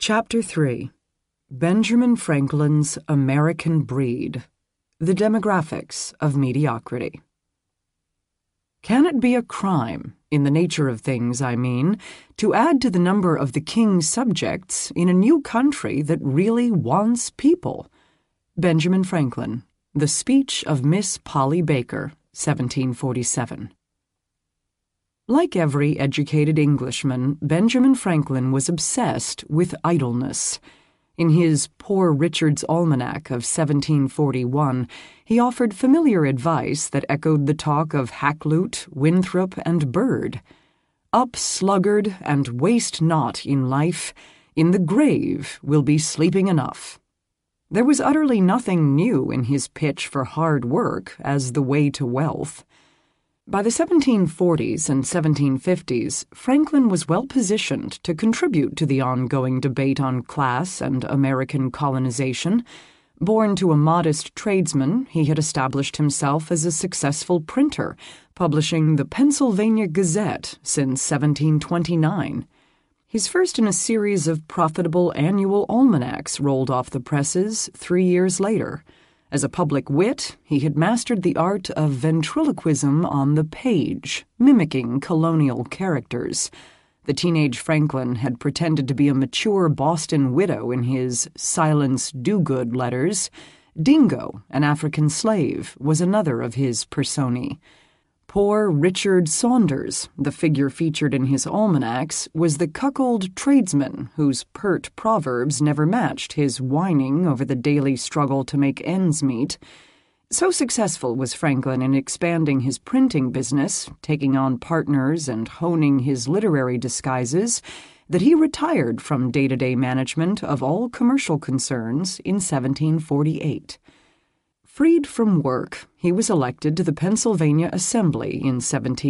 Chapter 3. Benjamin Franklin's American Breed. The Demographics of Mediocrity. Can it be a crime, in the nature of things I mean, to add to the number of the king's subjects in a new country that really wants people? Benjamin Franklin, The Speech of Miss Polly Baker, 1747. Like every educated Englishman, Benjamin Franklin was obsessed with idleness. In his Poor Richard's Almanac of 1741, he offered familiar advice that echoed the talk of Hakluyt, Winthrop, and Byrd. "Up, sluggard, and waste not in life. In the grave will be sleeping enough." There was utterly nothing new in his pitch for hard work as the way to wealth. By the 1740s and 1750s, Franklin was well positioned to contribute to the ongoing debate on class and American colonization. Born to a modest tradesman, he had established himself as a successful printer, publishing the Pennsylvania Gazette since 1729. His first in a series of profitable annual almanacs rolled off the presses 3 years later. As a public wit, he had mastered the art of ventriloquism on the page, mimicking colonial characters. The teenage Franklin had pretended to be a mature Boston widow in his Silence Do-Good letters. Dingo, an African slave, was another of his personae. Poor Richard Saunders, the figure featured in his almanacs, was the cuckold tradesman whose pert proverbs never matched his whining over the daily struggle to make ends meet. So successful was Franklin in expanding his printing business, taking on partners and honing his literary disguises, that he retired from day-to-day management of all commercial concerns in 1748. Freed from work, he was elected to the Pennsylvania Assembly in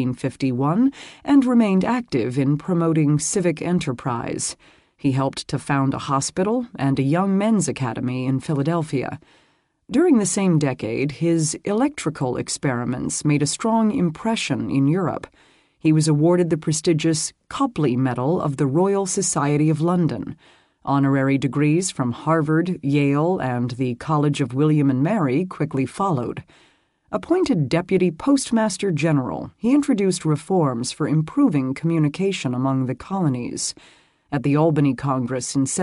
1751 and remained active in promoting civic enterprise. He helped to found a hospital and a young men's academy in Philadelphia. During the same decade, his electrical experiments made a strong impression in Europe. He was awarded the prestigious Copley Medal of the Royal Society of London. Honorary degrees from Harvard, Yale, and the College of William and Mary quickly followed. Appointed Deputy Postmaster General, he introduced reforms for improving communication among the colonies. At the Albany Congress in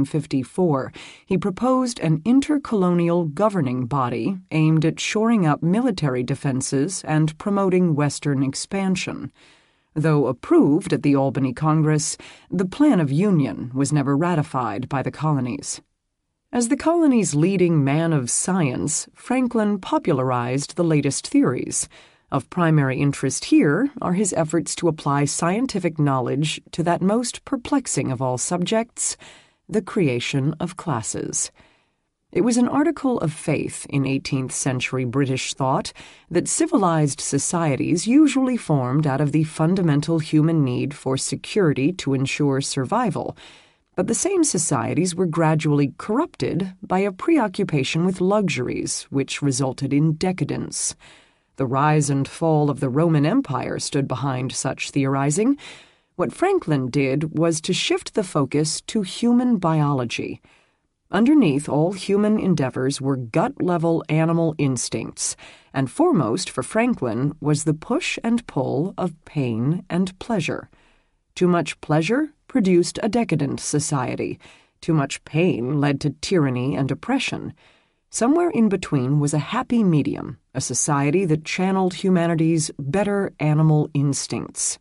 1754, he proposed an intercolonial governing body aimed at shoring up military defenses and promoting Western expansion. Though approved at the Albany Congress, the Plan of Union was never ratified by the colonies. As the colony's leading man of science, Franklin popularized the latest theories. Of primary interest here are his efforts to apply scientific knowledge to that most perplexing of all subjects, the creation of classes. It was an article of faith in 18th century British thought that civilized societies usually formed out of the fundamental human need for security to ensure survival, but the same societies were gradually corrupted by a preoccupation with luxuries, which resulted in decadence. The rise and fall of the Roman Empire stood behind such theorizing. What Franklin did was to shift the focus to human biology. Underneath all human endeavors were gut-level animal instincts, and foremost for Franklin was the push and pull of pain and pleasure. Too much pleasure produced a decadent society. Too much pain led to tyranny and oppression. Somewhere in between was a happy medium, a society that channeled humanity's better animal instincts.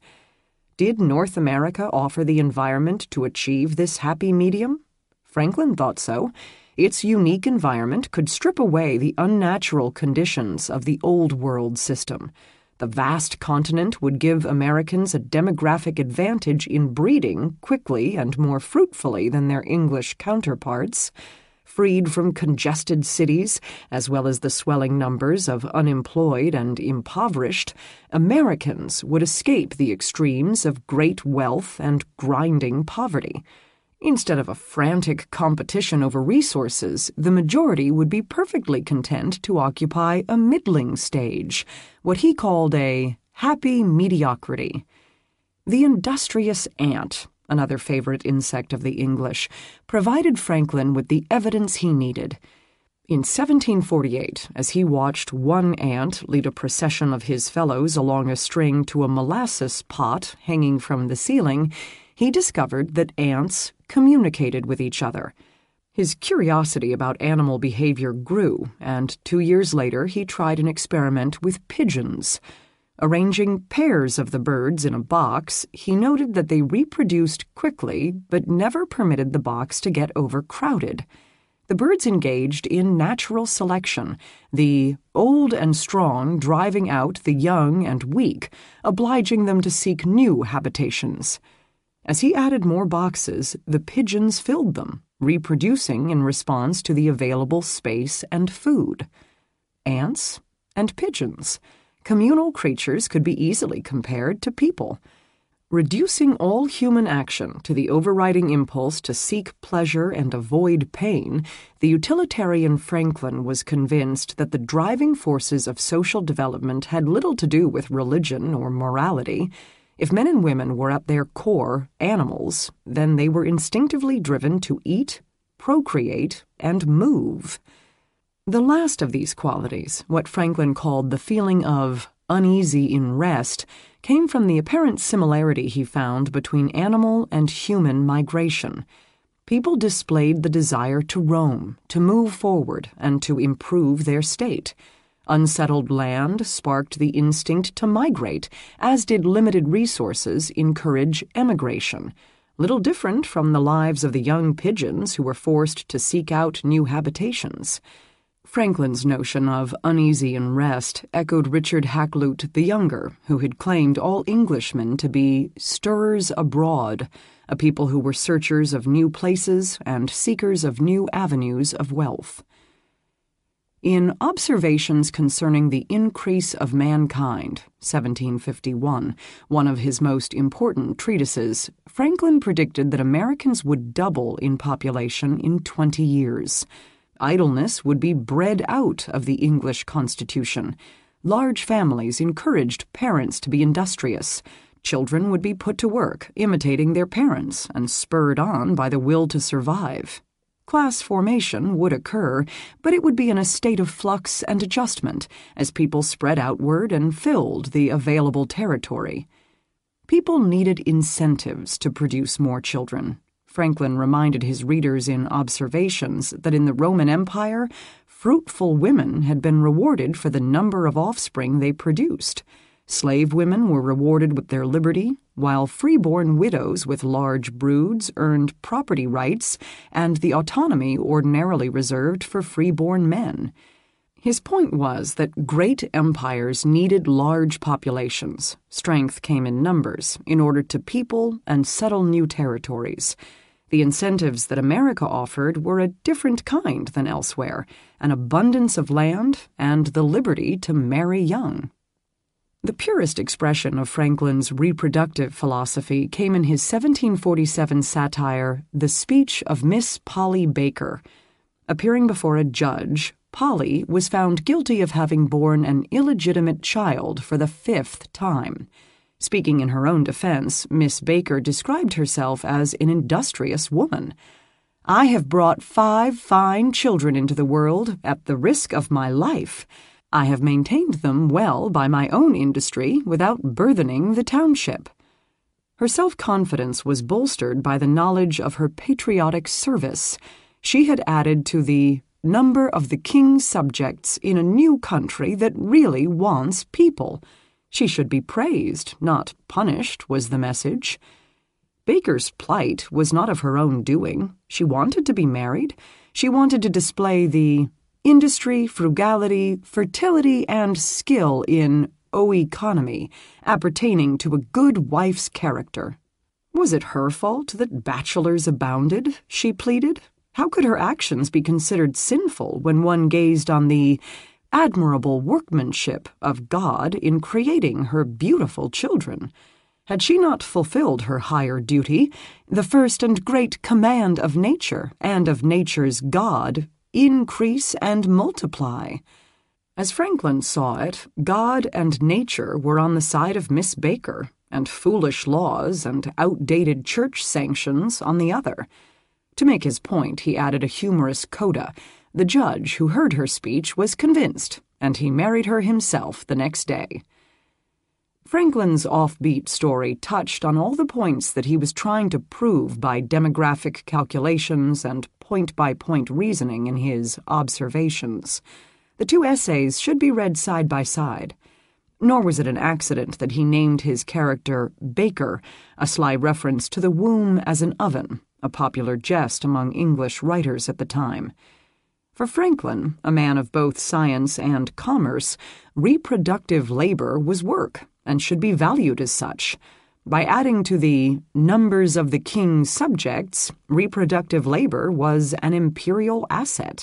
Did North America offer the environment to achieve this happy medium? Franklin thought so. Its unique environment could strip away the unnatural conditions of the Old World system. The vast continent would give Americans a demographic advantage in breeding quickly and more fruitfully than their English counterparts. Freed from congested cities, as well as the swelling numbers of unemployed and impoverished, Americans would escape the extremes of great wealth and grinding poverty. Instead of a frantic competition over resources, the majority would be perfectly content to occupy a middling stage, what he called a happy mediocrity. The industrious ant, another favorite insect of the English, provided Franklin with the evidence he needed. In 1748, as he watched one ant lead a procession of his fellows along a string to a molasses pot hanging from the ceiling, he discovered that ants communicated with each other. His curiosity about animal behavior grew, and 2 years later he tried an experiment with pigeons. Arranging pairs of the birds in a box, he noted that they reproduced quickly but never permitted the box to get overcrowded. The birds engaged in natural selection, the old and strong driving out the young and weak, obliging them to seek new habitations. As he added more boxes, the pigeons filled them, reproducing in response to the available space and food. Ants and pigeons. Communal creatures could be easily compared to people. Reducing all human action to the overriding impulse to seek pleasure and avoid pain, the utilitarian Franklin was convinced that the driving forces of social development had little to do with religion or morality. If men and women were at their core animals, then they were instinctively driven to eat, procreate, and move. The last of these qualities, what Franklin called the feeling of uneasy in rest, came from the apparent similarity he found between animal and human migration. People displayed the desire to roam, to move forward, and to improve their state. Unsettled land sparked the instinct to migrate, as did limited resources encourage emigration, little different from the lives of the young pigeons who were forced to seek out new habitations. Franklin's notion of uneasy in rest echoed Richard Hakluyt the Younger, who had claimed all Englishmen to be stirrers abroad, a people who were searchers of new places and seekers of new avenues of wealth. In Observations Concerning the Increase of Mankind, 1751, one of his most important treatises, Franklin predicted that Americans would double in population in 20 years. Idleness would be bred out of the English Constitution. Large families encouraged parents to be industrious. Children would be put to work, imitating their parents, and spurred on by the will to survive. Class formation would occur, but it would be in a state of flux and adjustment as people spread outward and filled the available territory. People needed incentives to produce more children. Franklin reminded his readers in Observations that in the Roman Empire, fruitful women had been rewarded for the number of offspring they produced. Slave women were rewarded with their liberty, while freeborn widows with large broods earned property rights and the autonomy ordinarily reserved for freeborn men. His point was that great empires needed large populations. Strength came in numbers in order to people and settle new territories. The incentives that America offered were a different kind than elsewhere, an abundance of land and the liberty to marry young. The purest expression of Franklin's reproductive philosophy came in his 1747 satire, The Speech of Miss Polly Baker. Appearing before a judge, Polly was found guilty of having borne an illegitimate child for the 5th time. Speaking in her own defense, Miss Baker described herself as an industrious woman. "I have brought 5 fine children into the world at the risk of my life. I have maintained them well by my own industry without burthening the township." Her self-confidence was bolstered by the knowledge of her patriotic service. She had added to the number of the king's subjects in a new country that really wants people. She should be praised, not punished, was the message. Baker's plight was not of her own doing. She wanted to be married. She wanted to display the industry, frugality, fertility, and skill in economy, appertaining to a good wife's character. Was it her fault that bachelors abounded? She pleaded. How could her actions be considered sinful when one gazed on the admirable workmanship of God in creating her beautiful children? Had she not fulfilled her higher duty, the first and great command of nature, and of nature's God, increase and multiply? As Franklin saw it, God and nature were on the side of Miss Baker. and foolish laws and outdated church sanctions on the other. To make his point, he added a humorous coda. The judge who heard her speech was convinced, and he married her himself the next day. Franklin's offbeat story touched on all the points that he was trying to prove by demographic calculations and point-by-point reasoning in his Observations. The two essays should be read side by side. Nor was it an accident that he named his character Baker, a sly reference to the womb as an oven, a popular jest among English writers at the time. For Franklin, a man of both science and commerce, reproductive labor was work and should be valued as such. By adding to the numbers of the king's subjects, reproductive labor was an imperial asset.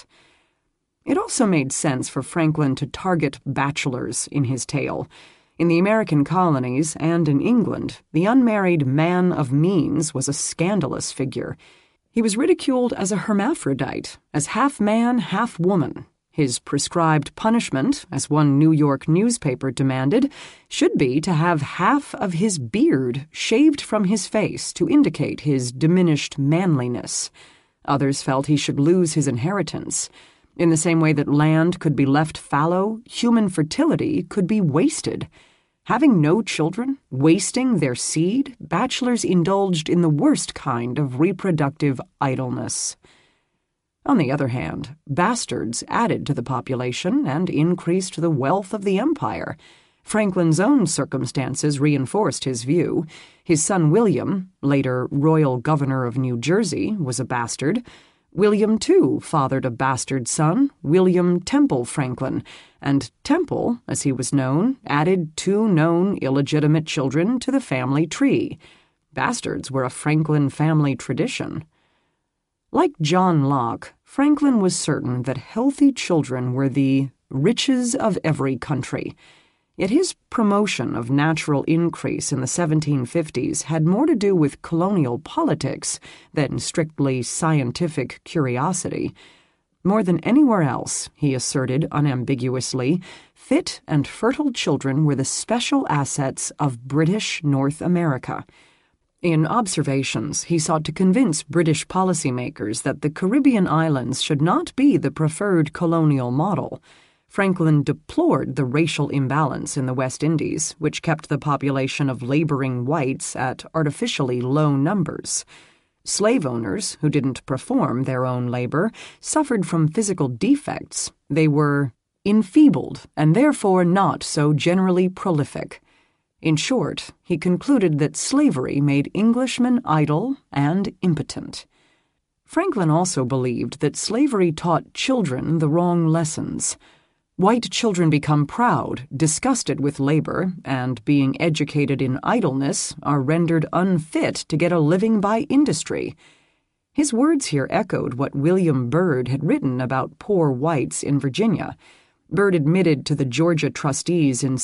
It also made sense for Franklin to target bachelors in his tale. In the American colonies and in England, the unmarried man of means was a scandalous figure. He was ridiculed as a hermaphrodite, as half man, half woman. His prescribed punishment, as one New York newspaper demanded, should be to have half of his beard shaved from his face to indicate his diminished manliness. Others felt he should lose his inheritance. In the same way that land could be left fallow, human fertility could be wasted. Having no children, wasting their seed, bachelors indulged in the worst kind of reproductive idleness. On the other hand, bastards added to the population and increased the wealth of the empire. Franklin's own circumstances reinforced his view. His son William, later royal governor of New Jersey, was a bastard. William, too, fathered a bastard son, William Temple Franklin, and Temple, as he was known, added 2 known illegitimate children to the family tree. Bastards were a Franklin family tradition. Like John Locke, Franklin was certain that healthy children were the riches of every country. Yet his promotion of natural increase in the 1750s had more to do with colonial politics than strictly scientific curiosity. More than anywhere else, he asserted unambiguously, fit and fertile children were the special assets of British North America. In Observations, he sought to convince British policymakers that the Caribbean islands should not be the preferred colonial model. Franklin deplored the racial imbalance in the West Indies, which kept the population of laboring whites at artificially low numbers. Slave owners, who didn't perform their own labor, suffered from physical defects. They were enfeebled and therefore not so generally prolific. In short, he concluded that slavery made Englishmen idle and impotent. Franklin also believed that slavery taught children the wrong lessons. White children become proud, disgusted with labor, and being educated in idleness are rendered unfit to get a living by industry. His words here echoed what William Byrd had written about poor whites in Virginia. Byrd admitted to the Georgia trustees in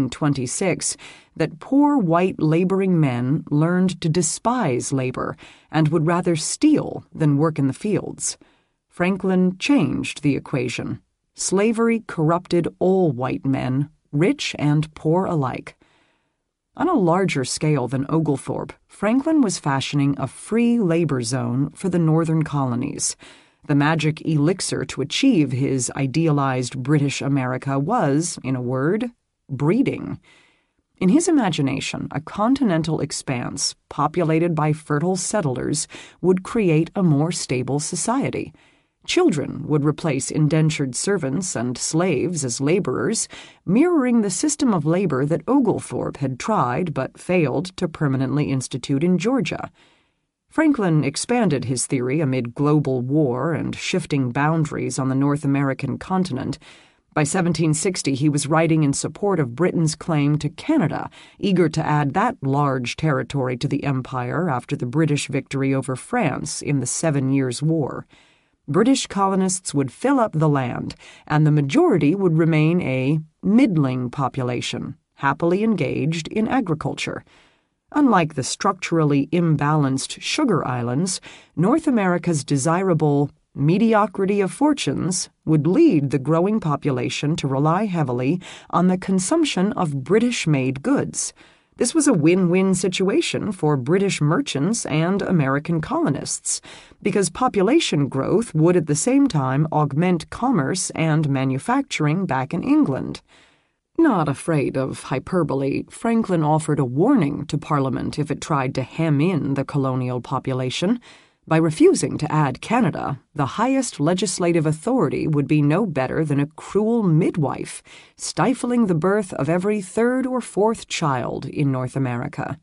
1726 that poor white laboring men learned to despise labor and would rather steal than work in the fields. Franklin changed the equation. Slavery corrupted all white men, rich and poor alike. On a larger scale than Oglethorpe, Franklin was fashioning a free labor zone for the northern colonies. The magic elixir to achieve his idealized British America was, in a word, breeding. In his imagination, a continental expanse, populated by fertile settlers, would create a more stable society. Children would replace indentured servants and slaves as laborers, mirroring the system of labor that Oglethorpe had tried but failed to permanently institute in Georgia. Franklin expanded his theory amid global war and shifting boundaries on the North American continent. By 1760, he was writing in support of Britain's claim to Canada, eager to add that large territory to the empire after the British victory over France in the 7 Years' War. British colonists would fill up the land, and the majority would remain a middling population, happily engaged in agriculture. Unlike the structurally imbalanced sugar islands, North America's desirable mediocrity of fortunes would lead the growing population to rely heavily on the consumption of British-made goods. This was a win-win situation for British merchants and American colonists, because population growth would at the same time augment commerce and manufacturing back in England. Not afraid of hyperbole, Franklin offered a warning to Parliament if it tried to hem in the colonial population. By refusing to add Canada, the highest legislative authority would be no better than a cruel midwife, stifling the birth of every third or fourth child in North America.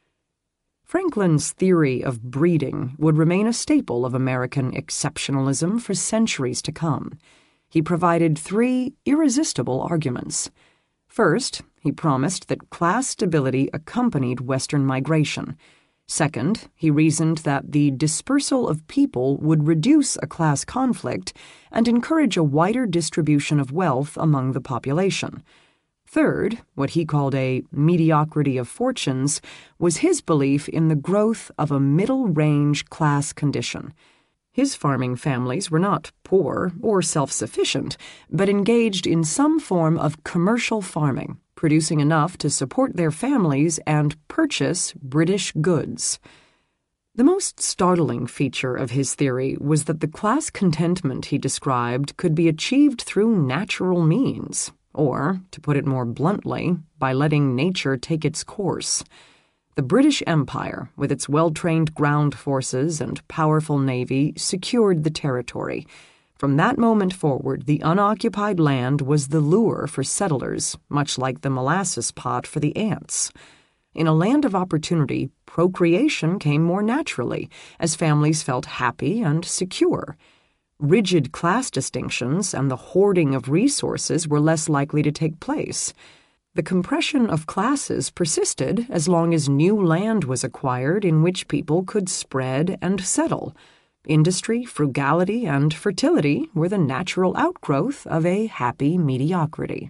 Franklin's theory of breeding would remain a staple of American exceptionalism for centuries to come. He provided three irresistible arguments. First, he promised that class stability accompanied Western migration. Second, he reasoned that the dispersal of people would reduce a class conflict and encourage a wider distribution of wealth among the population. Third, what he called a mediocrity of fortunes, was his belief in the growth of a middle-range class condition. His farming families were not poor or self-sufficient, but engaged in some form of commercial farming, producing enough to support their families and purchase British goods. The most startling feature of his theory was that the class contentment he described could be achieved through natural means, or, to put it more bluntly, by letting nature take its course. The British Empire, with its well-trained ground forces and powerful navy, secured the territory. From that moment forward, the unoccupied land was the lure for settlers, much like the molasses pot for the ants. In a land of opportunity, procreation came more naturally, as families felt happy and secure. Rigid class distinctions and the hoarding of resources were less likely to take place. The compression of classes persisted as long as new land was acquired in which people could spread and settle. Industry, frugality, and fertility were the natural outgrowth of a happy mediocrity.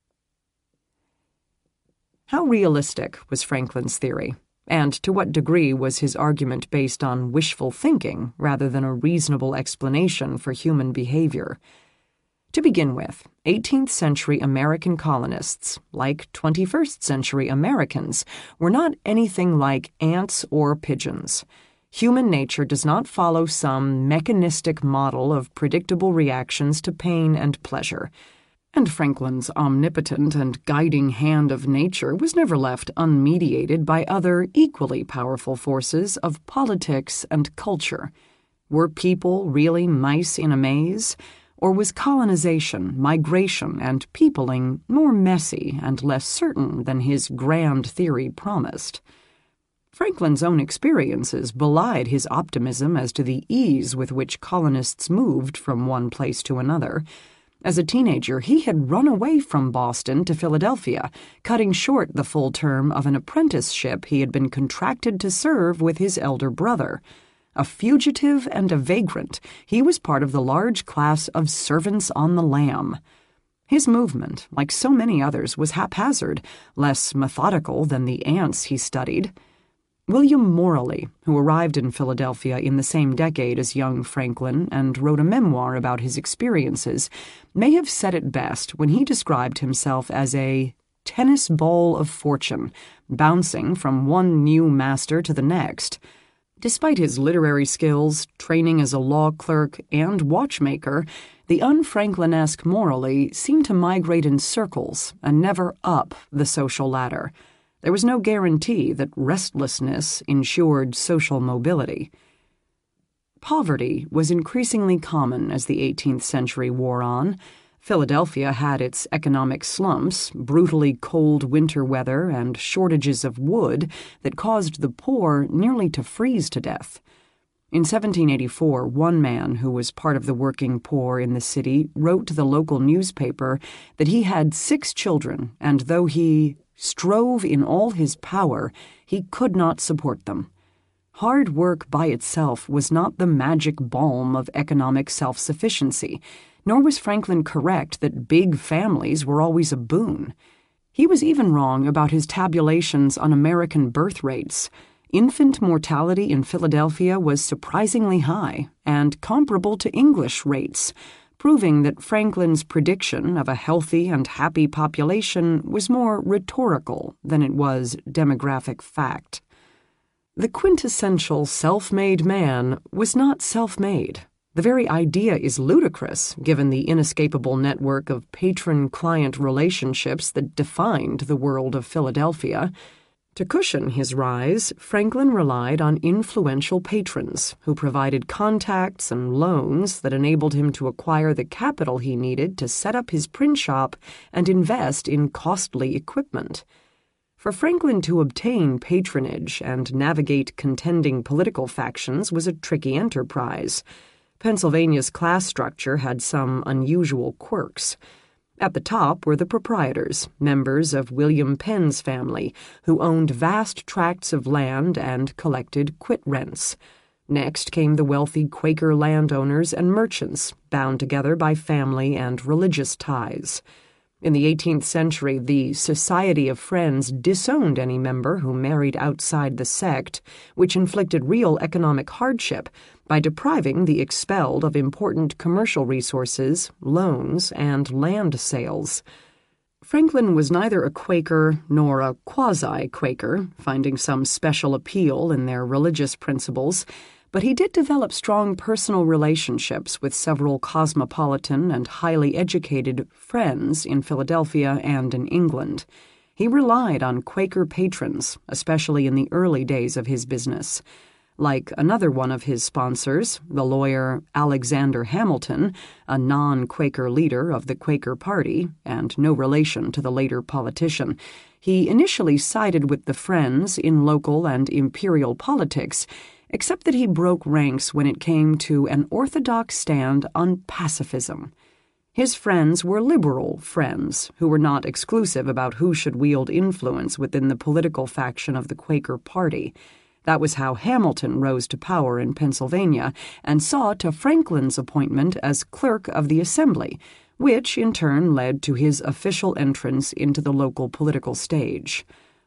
How realistic was Franklin's theory, and to what degree was his argument based on wishful thinking rather than a reasonable explanation for human behavior? To begin with, 18th century American colonists, like 21st century Americans, were not anything like ants or pigeons. Human nature does not follow some mechanistic model of predictable reactions to pain and pleasure. And Franklin's omnipotent and guiding hand of nature was never left unmediated by other equally powerful forces of politics and culture. Were people really mice in a maze? Or was colonization, migration, and peopling more messy and less certain than his grand theory promised? Franklin's own experiences belied his optimism as to the ease with which colonists moved from one place to another. As a teenager, he had run away from Boston to Philadelphia, cutting short the full term of an apprenticeship he had been contracted to serve with his elder brother. A fugitive and a vagrant, he was part of the large class of servants on the lam. His movement, like so many others, was haphazard, less methodical than the ants he studied. William Morley, who arrived in Philadelphia in the same decade as young Franklin and wrote a memoir about his experiences, may have said it best when he described himself as a tennis ball of fortune, bouncing from one new master to the next. Despite his literary skills, training as a law clerk, and watchmaker, the un-Franklin-esque Morley seemed to migrate in circles and never up the social ladder. There was no guarantee that restlessness ensured social mobility. Poverty was increasingly common as the 18th century wore on. Philadelphia had its economic slumps, brutally cold winter weather, and shortages of wood that caused the poor nearly to freeze to death. In 1784, one man who was part of the working poor in the city wrote to the local newspaper that he had 6 children, and though he strove in all his power, he could not support them. Hard work by itself was not the magic balm of economic self-sufficiency, nor was Franklin correct that big families were always a boon. He was even wrong about his tabulations on American birth rates. Infant mortality in Philadelphia was surprisingly high and comparable to English rates. proving that Franklin's prediction of a healthy and happy population was more rhetorical than it was demographic fact. The quintessential self-made man was not self-made. The very idea is ludicrous, given the inescapable network of patron-client relationships that defined the world of Philadelphia. To cushion his rise, Franklin relied on influential patrons who provided contacts and loans that enabled him to acquire the capital he needed to set up his print shop and invest in costly equipment. For Franklin to obtain patronage and navigate contending political factions was a tricky enterprise. Pennsylvania's class structure had some unusual quirks. At the top were the proprietors, members of William Penn's family, who owned vast tracts of land and collected quit rents. Next came the wealthy Quaker landowners and merchants, bound together by family and religious ties. In the 18th century, the Society of Friends disowned any member who married outside the sect, which inflicted real economic hardship by depriving the expelled of important commercial resources, loans, and land sales. Franklin was neither a Quaker nor a quasi-Quaker, finding some special appeal in their religious principles, but he did develop strong personal relationships with several cosmopolitan and highly educated friends in Philadelphia and in England. He relied on Quaker patrons, especially in the early days of his business. Like another one of his sponsors, the lawyer Alexander Hamilton, a non-Quaker leader of the Quaker Party and no relation to the later politician, he initially sided with the Friends in local and imperial politics, except that he broke ranks when it came to an orthodox stand on pacifism. His friends were liberal friends who were not exclusive about who should wield influence within the political faction of the Quaker Party. That was how Hamilton rose to power in Pennsylvania and saw to Franklin's appointment as clerk of the Assembly, which in turn led to his official entrance into the local political stage.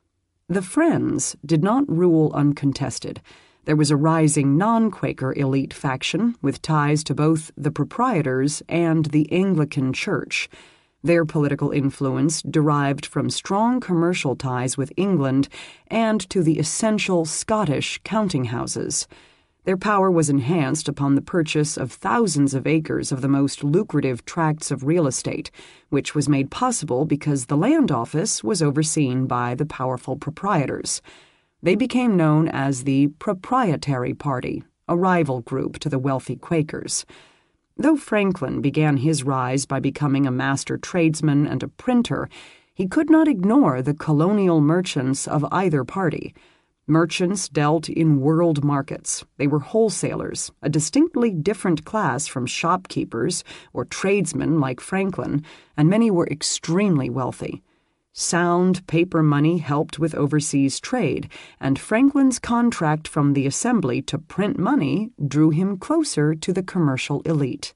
The Friends did not rule uncontested. There was a rising non-Quaker elite faction with ties to both the proprietors and the Anglican Church. Their political influence derived from strong commercial ties with England and to the essential Scottish counting houses. Their power was enhanced upon the purchase of thousands of acres of the most lucrative tracts of real estate, which was made possible because the land office was overseen by the powerful proprietors. They became known as the Proprietary Party, a rival group to the wealthy Quakers. Though Franklin began his rise by becoming a master tradesman and a printer, he could not ignore the colonial merchants of either party. Merchants dealt in world markets. They were wholesalers, a distinctly different class from shopkeepers or tradesmen like Franklin, and many were extremely wealthy. Sound paper money helped with overseas trade, and Franklin's contract from the Assembly to print money drew him closer to the commercial elite.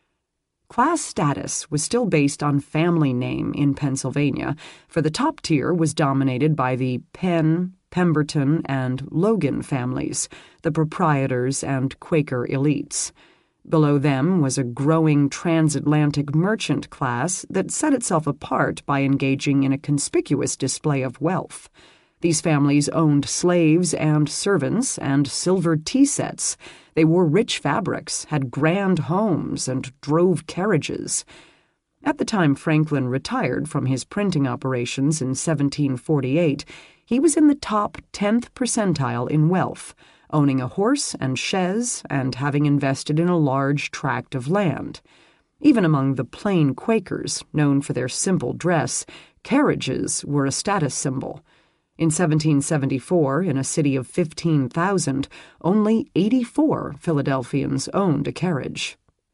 Class status was still based on family name in Pennsylvania, for the top tier was dominated by the Penn, Pemberton, and Logan families, the proprietors and Quaker elites. Below them was a growing transatlantic merchant class that set itself apart by engaging in a conspicuous display of wealth. These families owned slaves and servants and silver tea sets. They wore rich fabrics, had grand homes, and drove carriages. At the time Franklin retired from his printing operations in 1748, he was in the top 10th percentile in wealth, owning a horse and chaise and having invested in a large tract of land. Even among the plain Quakers, known for their simple dress, carriages were a status symbol. In 1774, in a city of 15,000, only 84 Philadelphians owned a carriage.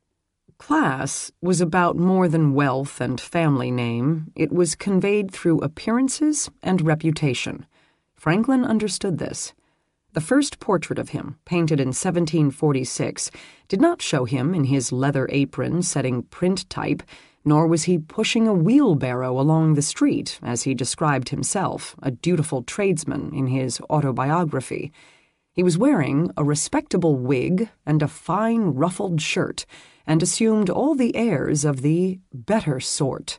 Class was about more than wealth and family name. It was conveyed through appearances and reputation. Franklin understood this. The first portrait of him, painted in 1746, did not show him in his leather apron setting print type, nor was he pushing a wheelbarrow along the street, as he described himself, a dutiful tradesman, in his autobiography. He was wearing a respectable wig and a fine ruffled shirt, and assumed all the airs of the better sort.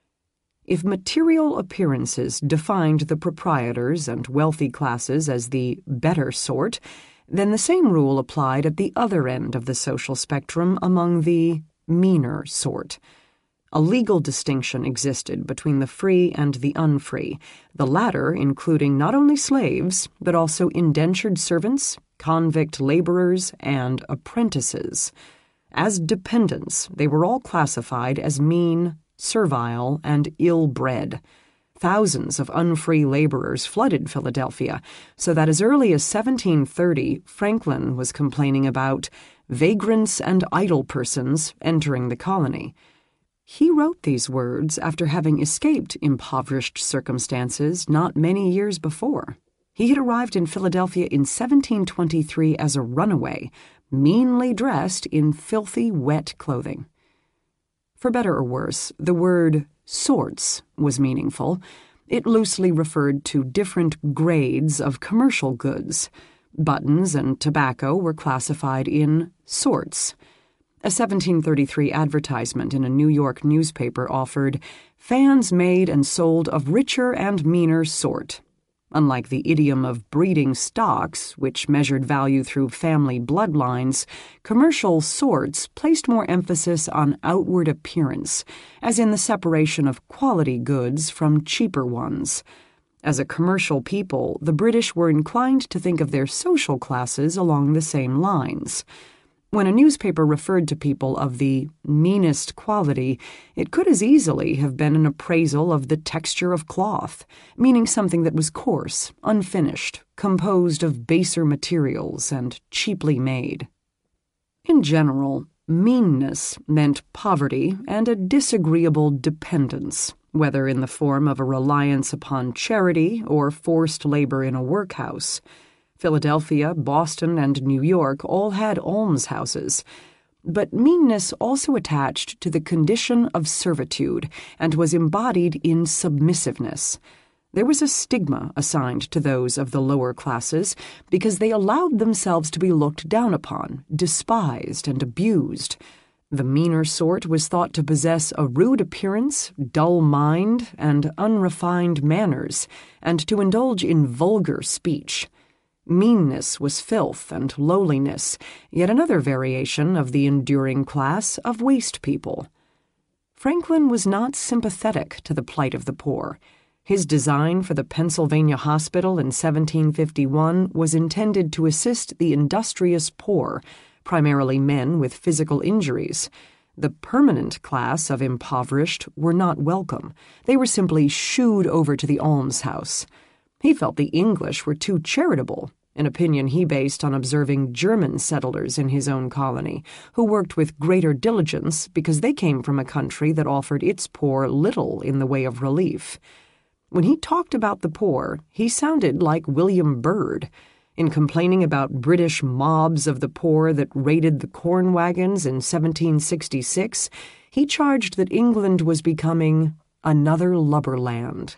If material appearances defined the proprietors and wealthy classes as the better sort, then the same rule applied at the other end of the social spectrum among the meaner sort. A legal distinction existed between the free and the unfree, the latter including not only slaves, but also indentured servants, convict laborers, and apprentices. As dependents, they were all classified as mean, servile, and ill-bred. Thousands of unfree laborers flooded Philadelphia, so that as early as 1730, Franklin was complaining about vagrants and idle persons entering the colony. He wrote these words after having escaped impoverished circumstances not many years before. He had arrived in Philadelphia in 1723 as a runaway, meanly dressed in filthy, wet clothing. For better or worse, the word sorts was meaningful. It loosely referred to different grades of commercial goods. Buttons and tobacco were classified in sorts. A 1733 advertisement in a New York newspaper offered fans made and sold of richer and meaner sort. Unlike the idiom of breeding stocks, which measured value through family bloodlines, commercial sorts placed more emphasis on outward appearance, as in the separation of quality goods from cheaper ones. As a commercial people, the British were inclined to think of their social classes along the same lines. When a newspaper referred to people of the meanest quality, it could as easily have been an appraisal of the texture of cloth, meaning something that was coarse, unfinished, composed of baser materials, and cheaply made. In general, meanness meant poverty and a disagreeable dependence, whether in the form of a reliance upon charity or forced labor in a workhouse. Philadelphia, Boston, and New York all had almshouses, but meanness also attached to the condition of servitude and was embodied in submissiveness. There was a stigma assigned to those of the lower classes because they allowed themselves to be looked down upon, despised, and abused. The meaner sort was thought to possess a rude appearance, dull mind, and unrefined manners, and to indulge in vulgar speech. Meanness was filth and lowliness, yet another variation of the enduring class of waste people. Franklin was not sympathetic to the plight of the poor. His design for the Pennsylvania Hospital in 1751 was intended to assist the industrious poor, primarily men with physical injuries. The permanent class of impoverished were not welcome. They were simply shooed over to the almshouse. He felt the English were too charitable, an opinion he based on observing German settlers in his own colony, who worked with greater diligence because they came from a country that offered its poor little in the way of relief. When he talked about the poor, he sounded like William Byrd. In complaining about British mobs of the poor that raided the corn wagons in 1766, he charged that England was becoming another lubberland.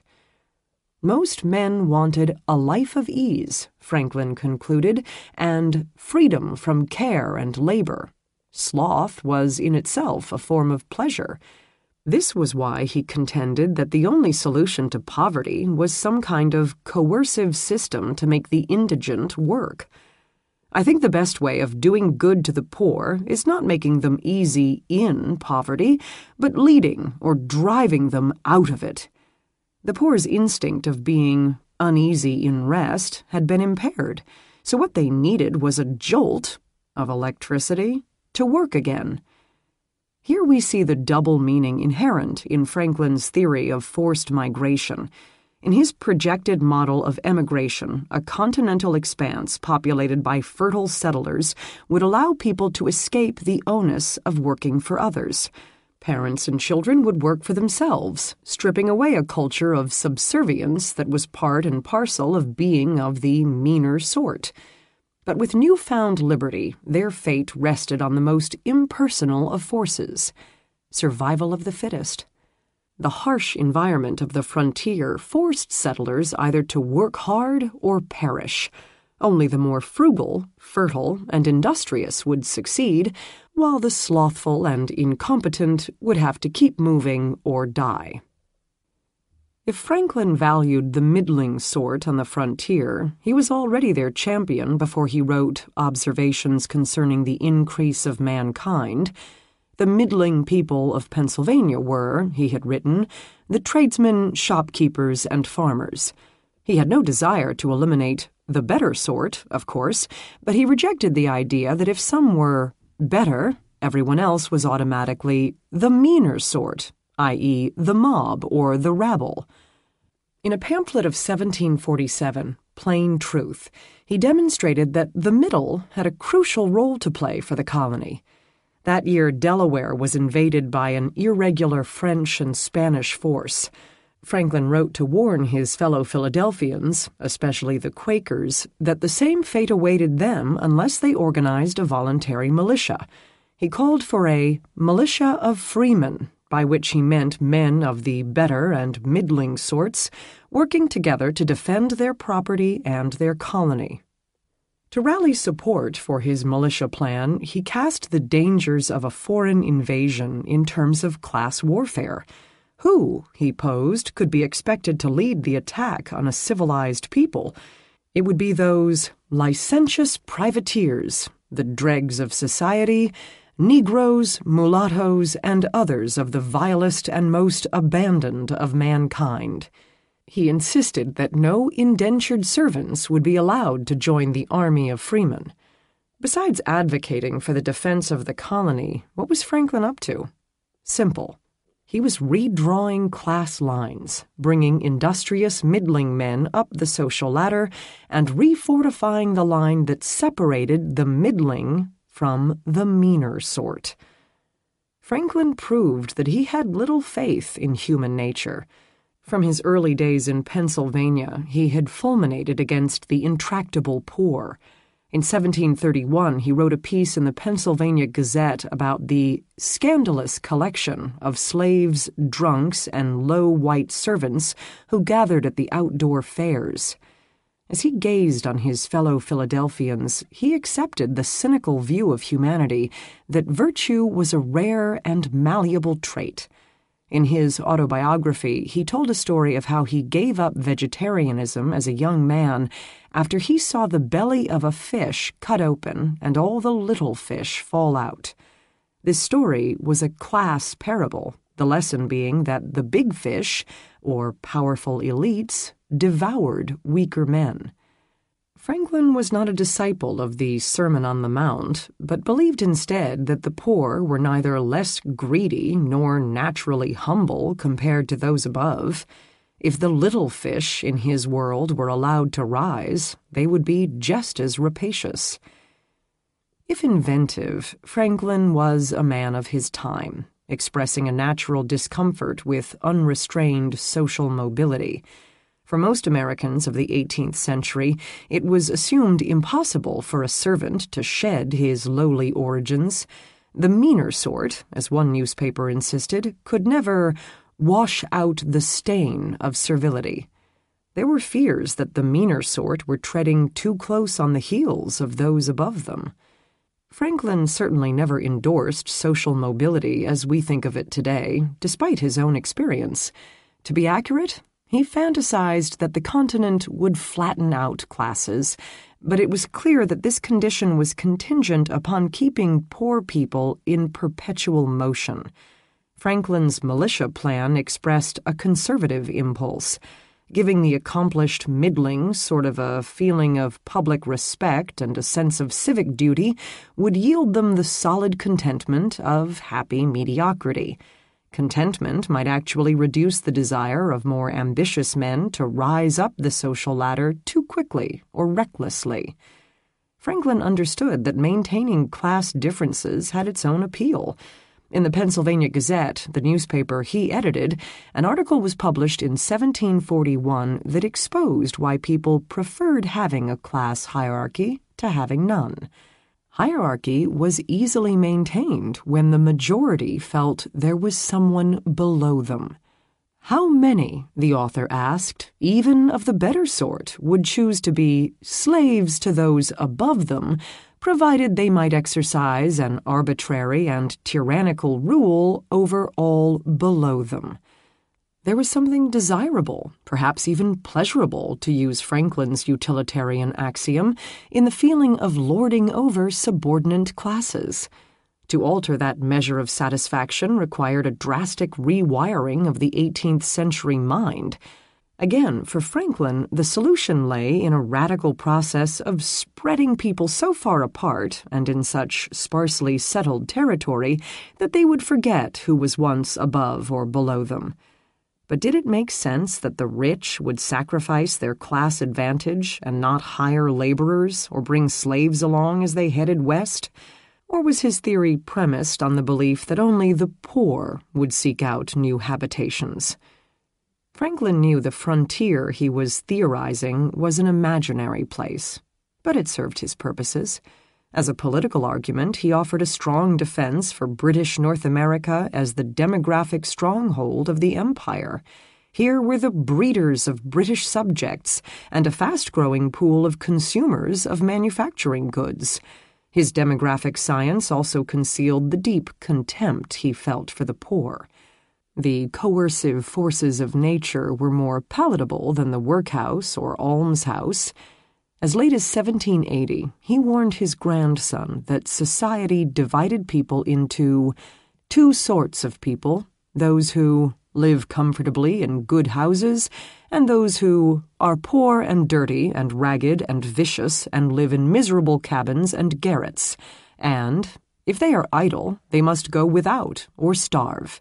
Most men wanted a life of ease, Franklin concluded, and freedom from care and labor. Sloth was in itself a form of pleasure. This was why he contended that the only solution to poverty was some kind of coercive system to make the indigent work. I think the best way of doing good to the poor is not making them easy in poverty, but leading or driving them out of it. The poor's instinct of being uneasy in rest had been impaired, so what they needed was a jolt of electricity to work again. Here we see the double meaning inherent in Franklin's theory of forced migration. In his projected model of emigration, a continental expanse populated by fertile settlers would allow people to escape the onus of working for others. Parents and children would work for themselves, stripping away a culture of subservience that was part and parcel of being of the meaner sort. But with newfound liberty, their fate rested on the most impersonal of forces, survival of the fittest. The harsh environment of the frontier forced settlers either to work hard or perish. Only the more frugal, fertile, and industrious would succeed, while the slothful and incompetent would have to keep moving or die. If Franklin valued the middling sort on the frontier, he was already their champion before he wrote Observations Concerning the Increase of Mankind. The middling people of Pennsylvania were, he had written, the tradesmen, shopkeepers, and farmers. He had no desire to eliminate the better sort, of course, but he rejected the idea that if some were better, everyone else was automatically the meaner sort, i.e., the mob or the rabble. In a pamphlet of 1747, Plain Truth, he demonstrated that the middle had a crucial role to play for the colony. That year, Delaware was invaded by an irregular French and Spanish force. Franklin wrote to warn his fellow Philadelphians, especially the Quakers, that the same fate awaited them unless they organized a voluntary militia. He called for a militia of freemen, by which he meant men of the better and middling sorts, working together to defend their property and their colony. To rally support for his militia plan, he cast the dangers of a foreign invasion in terms of class warfare. Who, he posed, could be expected to lead the attack on a civilized people? It would be those licentious privateers, the dregs of society, Negroes, mulattoes, and others of the vilest and most abandoned of mankind. He insisted that no indentured servants would be allowed to join the army of freemen. Besides advocating for the defense of the colony, what was Franklin up to? Simple. He was redrawing class lines, bringing industrious middling men up the social ladder, and refortifying the line that separated the middling from the meaner sort. Franklin proved that he had little faith in human nature. From his early days in Pennsylvania, he had fulminated against the intractable poor. In 1731, he wrote a piece in the Pennsylvania Gazette about the scandalous collection of slaves, drunks, and low white servants who gathered at the outdoor fairs. As he gazed on his fellow Philadelphians, he accepted the cynical view of humanity that virtue was a rare and malleable trait. In his autobiography, he told a story of how he gave up vegetarianism as a young man after he saw the belly of a fish cut open and all the little fish fall out. This story was a class parable, the lesson being that the big fish, or powerful elites, devoured weaker men. Franklin was not a disciple of the Sermon on the Mount, but believed instead that the poor were neither less greedy nor naturally humble compared to those above. If the little fish in his world were allowed to rise, they would be just as rapacious. If inventive, Franklin was a man of his time, expressing a natural discomfort with unrestrained social mobility. For most Americans of the 18th century, it was assumed impossible for a servant to shed his lowly origins. The meaner sort, as one newspaper insisted, could never wash out the stain of servility. There were fears that the meaner sort were treading too close on the heels of those above them. Franklin certainly never endorsed social mobility as we think of it today, despite his own experience. To be accurate, he fantasized that the continent would flatten out classes, but it was clear that this condition was contingent upon keeping poor people in perpetual motion. Franklin's militia plan expressed a conservative impulse, giving the accomplished middling sort of a feeling of public respect and a sense of civic duty would yield them the solid contentment of happy mediocrity. Contentment might actually reduce the desire of more ambitious men to rise up the social ladder too quickly or recklessly. Franklin understood that maintaining class differences had its own appeal. In the Pennsylvania Gazette, the newspaper he edited, an article was published in 1741 that exposed why people preferred having a class hierarchy to having none. Hierarchy was easily maintained when the majority felt there was someone below them. How many, the author asked, even of the better sort, would choose to be slaves to those above them, provided they might exercise an arbitrary and tyrannical rule over all below them? There was something desirable, perhaps even pleasurable, to use Franklin's utilitarian axiom, in the feeling of lording over subordinate classes. To alter that measure of satisfaction required a drastic rewiring of the 18th century mind. Again, for Franklin, the solution lay in a radical process of spreading people so far apart and in such sparsely settled territory that they would forget who was once above or below them. But did it make sense that the rich would sacrifice their class advantage and not hire laborers or bring slaves along as they headed west? Or was his theory premised on the belief that only the poor would seek out new habitations? Franklin knew the frontier he was theorizing was an imaginary place, but it served his purposes. As a political argument, he offered a strong defense for British North America as the demographic stronghold of the empire. Here were the breeders of British subjects and a fast-growing pool of consumers of manufacturing goods. His demographic science also concealed the deep contempt he felt for the poor. The coercive forces of nature were more palatable than the workhouse or almshouse. As late as 1780, he warned his grandson that society divided people into two sorts of people, those who live comfortably in good houses, and those who are poor and dirty and ragged and vicious and live in miserable cabins and garrets, and, if they are idle, they must go without or starve.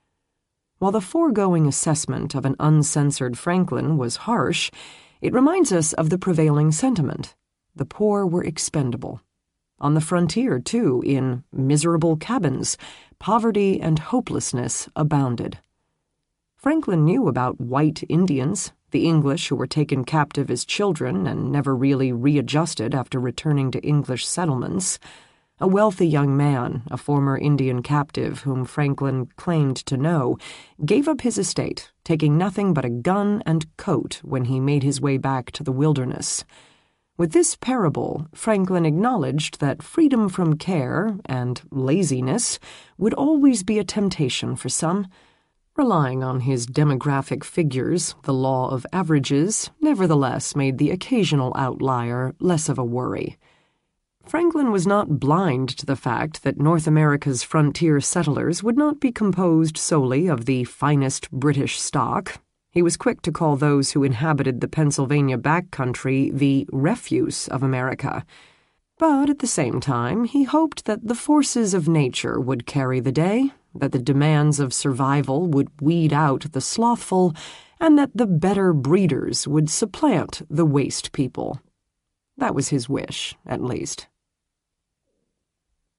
While the foregoing assessment of an uncensored Franklin was harsh, it reminds us of the prevailing sentiment. The poor were expendable. On the frontier, too, in miserable cabins, poverty and hopelessness abounded. Franklin knew about white Indians, the English who were taken captive as children and never really readjusted after returning to English settlements. A wealthy young man, a former Indian captive whom Franklin claimed to know, gave up his estate, taking nothing but a gun and coat when he made his way back to the wilderness. With this parable, Franklin acknowledged that freedom from care and laziness would always be a temptation for some. Relying on his demographic figures, the law of averages nevertheless made the occasional outlier less of a worry. Franklin was not blind to the fact that North America's frontier settlers would not be composed solely of the finest British stock. He was quick to call those who inhabited the Pennsylvania backcountry the refuse of America. But at the same time, he hoped that the forces of nature would carry the day, that the demands of survival would weed out the slothful, and that the better breeders would supplant the waste people. That was his wish, at least.